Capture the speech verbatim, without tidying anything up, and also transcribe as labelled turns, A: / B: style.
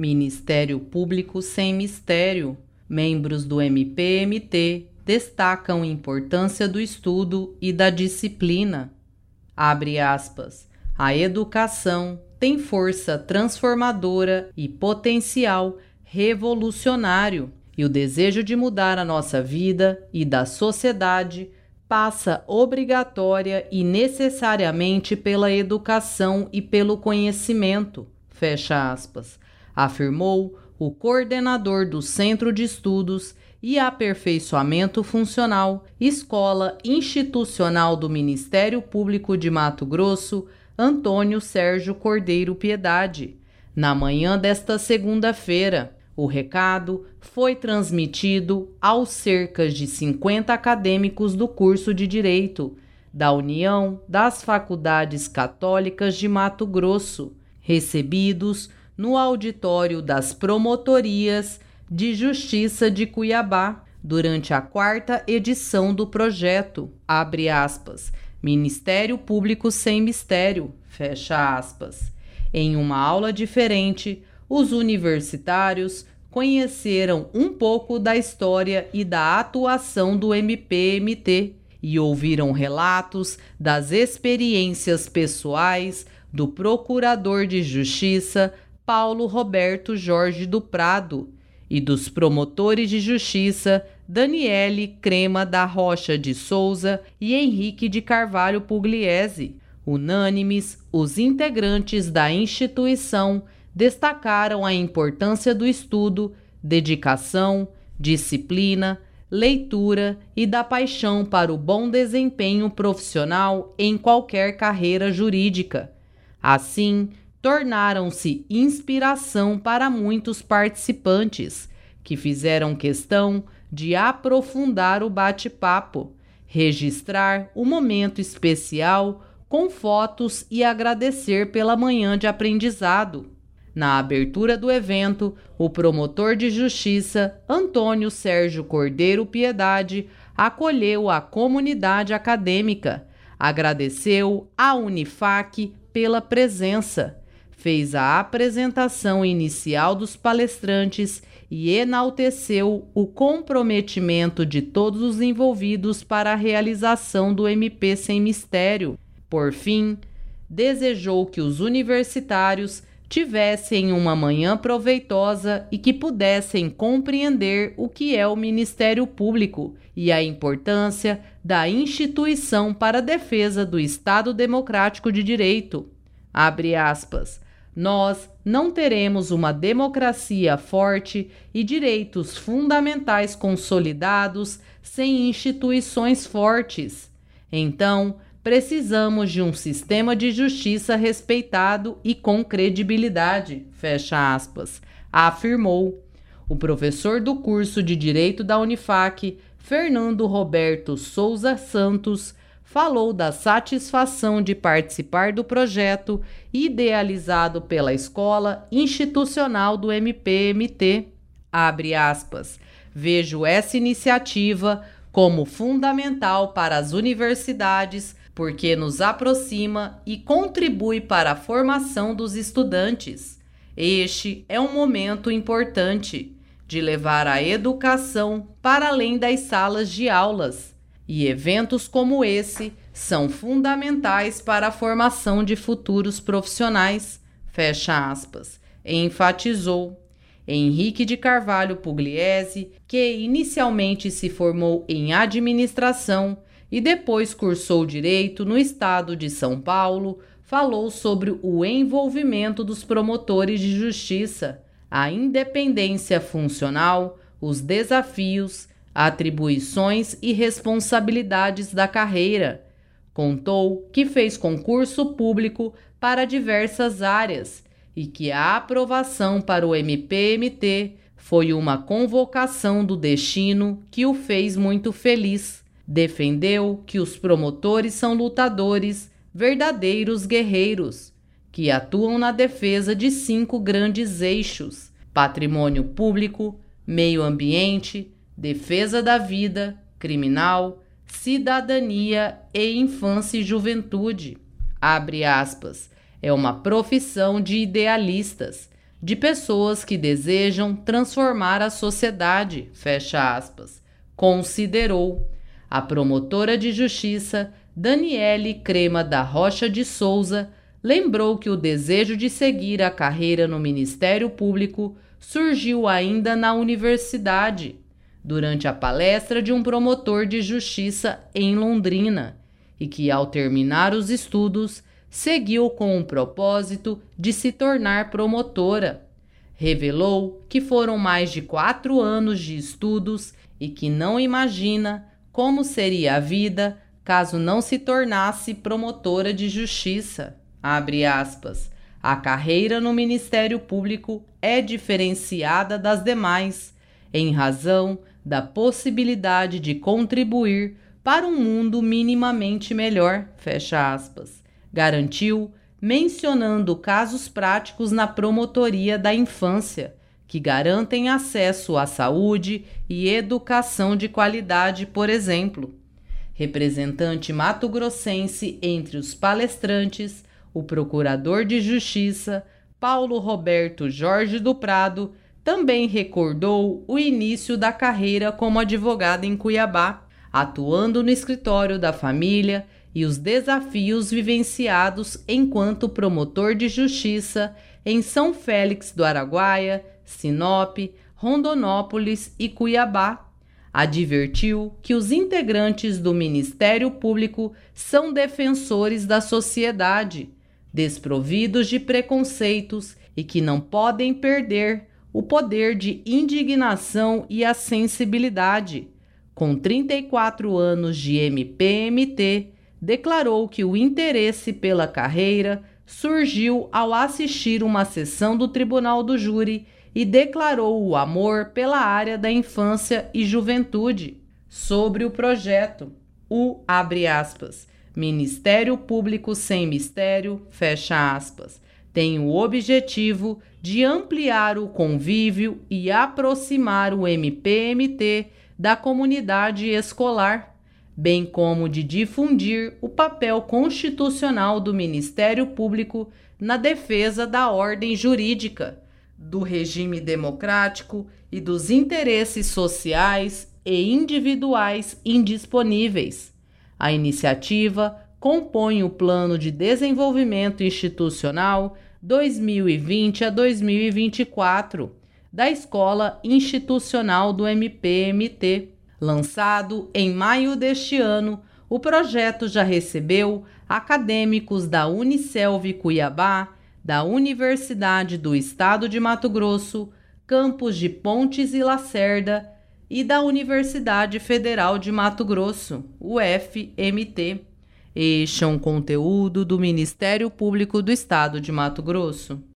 A: Ministério Público sem mistério. Membros do M P M T destacam a importância do estudo e da disciplina. Abre aspas. A educação tem força transformadora e potencial revolucionário, e o desejo de mudar a nossa vida e da sociedade passa obrigatória e necessariamente pela educação e pelo conhecimento, fecha aspas, afirmou o coordenador do Centro de Estudos e Aperfeiçoamento Funcional, Escola Institucional do Ministério Público de Mato Grosso, Antônio Sérgio Cordeiro Piedade. Na manhã desta segunda-feira, o recado foi transmitido aos cerca de cinquenta acadêmicos do curso de Direito da União das Faculdades Católicas de Mato Grosso, recebidos no auditório das Promotorias de Justiça de Cuiabá, durante a quarta edição do projeto, abre aspas, Ministério Público sem mistério, fecha aspas. Em uma aula diferente, os universitários conheceram um pouco da história e da atuação do M P M T e ouviram relatos das experiências pessoais do Procurador de Justiça Paulo Roberto Jorge do Prado e dos promotores de justiça Daniele Crema da Rocha de Souza e Henrique de Carvalho Pugliese. Unânimes, os integrantes da instituição destacaram a importância do estudo, dedicação, disciplina, leitura e da paixão para o bom desempenho profissional em qualquer carreira jurídica. Assim, tornaram-se inspiração para muitos participantes, que fizeram questão de aprofundar o bate-papo, registrar um momento especial com fotos e agradecer pela manhã de aprendizado. Na abertura do evento, o promotor de justiça, Antônio Sérgio Cordeiro Piedade, acolheu a comunidade acadêmica, agradeceu à Unifac pela presença, fez a apresentação inicial dos palestrantes e enalteceu o comprometimento de todos os envolvidos para a realização do M P Sem Mistério. Por fim, desejou que os universitários tivessem uma manhã proveitosa e que pudessem compreender o que é o Ministério Público e a importância da instituição para a defesa do Estado Democrático de Direito. Abre aspas. Nós não teremos uma democracia forte e direitos fundamentais consolidados sem instituições fortes. Então, precisamos de um sistema de justiça respeitado e com credibilidade, fecha aspas, afirmou. O professor do curso de Direito da Unifac, Fernando Roberto Souza Santos, falou da satisfação de participar do projeto idealizado pela Escola Institucional do M P M T. Abre aspas. Vejo essa iniciativa como fundamental para as universidades porque nos aproxima e contribui para a formação dos estudantes. Este é um momento importante de levar a educação para além das salas de aulas. E eventos como esse são fundamentais para a formação de futuros profissionais, fecha aspas, enfatizou. Henrique de Carvalho Pugliese, que inicialmente se formou em administração e depois cursou direito no estado de São Paulo, falou sobre o envolvimento dos promotores de justiça, a independência funcional, os desafios, atribuições e responsabilidades da carreira. Contou que fez concurso público para diversas áreas e que a aprovação para o M P M T foi uma convocação do destino que o fez muito feliz. Defendeu que os promotores são lutadores, verdadeiros guerreiros, que atuam na defesa de cinco grandes eixos: patrimônio público, meio ambiente, defesa da vida, criminal, cidadania e infância e juventude. Abre aspas. É uma profissão de idealistas. de pessoas que desejam transformar a sociedade, fecha aspas, considerou. A promotora de justiça, Daniele Crema da Rocha de Souza, lembrou que o desejo de seguir a carreira no Ministério Público surgiu ainda na universidade, durante a palestra de um promotor de justiça em Londrina, e que, ao terminar os estudos, seguiu com o propósito de se tornar promotora. Revelou que foram mais de quatro anos de estudos e que não imagina como seria a vida caso não se tornasse promotora de justiça. Abre aspas. A carreira no Ministério Público é diferenciada das demais, em razão da possibilidade de contribuir para um mundo minimamente melhor, fecha aspas. Garantiu, mencionando casos práticos na promotoria da infância, que garantem acesso à saúde e educação de qualidade, por exemplo. Representante mato-grossense entre os palestrantes, o procurador de justiça, Paulo Roberto Jorge do Prado, também recordou o início da carreira como advogado em Cuiabá, atuando no escritório da família e os desafios vivenciados enquanto promotor de justiça em São Félix do Araguaia, Sinop, Rondonópolis e Cuiabá. Advertiu que os integrantes do Ministério Público são defensores da sociedade, desprovidos de preconceitos e que não podem perder o poder de indignação e a sensibilidade. Com trinta e quatro anos de M P M T, declarou que o interesse pela carreira surgiu ao assistir uma sessão do Tribunal do Júri e declarou o amor pela área da infância e juventude. Sobre o projeto, o, abre aspas, Ministério Público Sem Mistério, fecha aspas, tem o objetivo de ampliar o convívio e aproximar o M P M T da comunidade escolar, bem como de difundir o papel constitucional do Ministério Público na defesa da ordem jurídica, do regime democrático e dos interesses sociais e individuais indisponíveis. A iniciativa compõe o Plano de Desenvolvimento Institucional dois mil e vinte a dois mil e vinte e quatro da Escola Institucional do M P M T. Lançado em maio deste ano, o projeto já recebeu acadêmicos da Unicelv Cuiabá, da Universidade do Estado de Mato Grosso, campus de Pontes e Lacerda e da Universidade Federal de Mato Grosso, U F M T. Este é um conteúdo do Ministério Público do Estado de Mato Grosso.